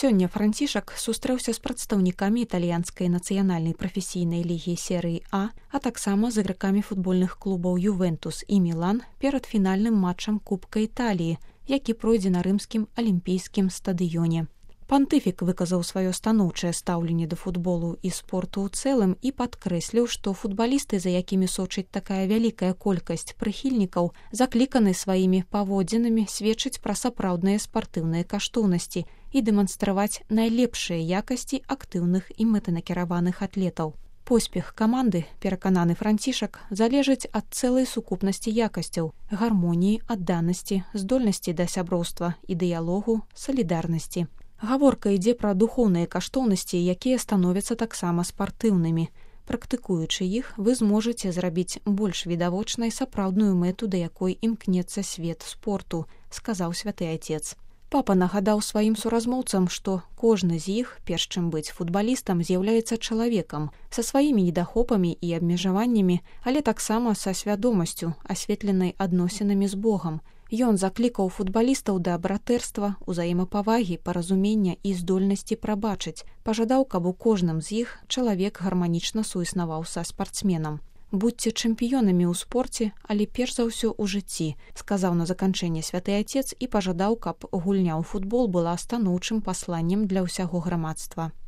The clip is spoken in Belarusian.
Сёння Францішак сустрэўся з прадстаўнікамі італьянскай нацыянальнай прафесійнай лігі серыі А, а таксама з ігракамі футбольных клубаў «Ювентус» і «Мілан» перад фінальным матчам Кубка Італіі, які пройдзе на рымскім алімпійскім стадыёне. Пантыфік выказаў сваё станоўчае стаўленне да футболу і спорту ў цэлым і падкрэсліў, што футбалісты, за якімі сочыць такая вялікая колькасць прыхільнікаў, закліканы сваімі паводзінамі сведчыць пра сапраўдныя спартыўныя каштоўнасці і дэманстраваць найлепшыя якасці актыўных і мэтанакіраваных атлетаў. Поспех каманды, перакананы Францішак, залежыць ад цэлай сукупнасці якасцяў, гармоніі, адданасці, здольнасці да сяброўства і дыялогу, салідарнасці. Гаворка ідзе пра духоўныя каштоўнасці, якія становяцца таксама спартыўнымі. Практыкуючы іх, вы зможаце зрабіць больш відавочнай сапраўдную мэту, да якой імкнецца свет спорту, сказаў святы Айцец. Папа нагадаў сваім суразмоўцам, што кожны з іх, перш чым быць футбалістам, з'яўляецца чалавекам, са сваімі недахопамі і абмежаваннямі, але таксама са свядомасцю, асветленай адносінамі з Богам. Ён заклікаў футбалістаў да братэрства, узаемапавагі, паразумення і здольнасці прабачыць. Пажадаў, каб у кожным з іх чалавек гарманічна суіснаваў са спартсменам. Будьце чэмпіёнамі ў спорце, але перш за ўсё ў жыцці, сказаў на заканчэнне святы Айцец і пажадаў, каб гульня ў футбол была станоўчым пасланнем для ўсяго грамадства.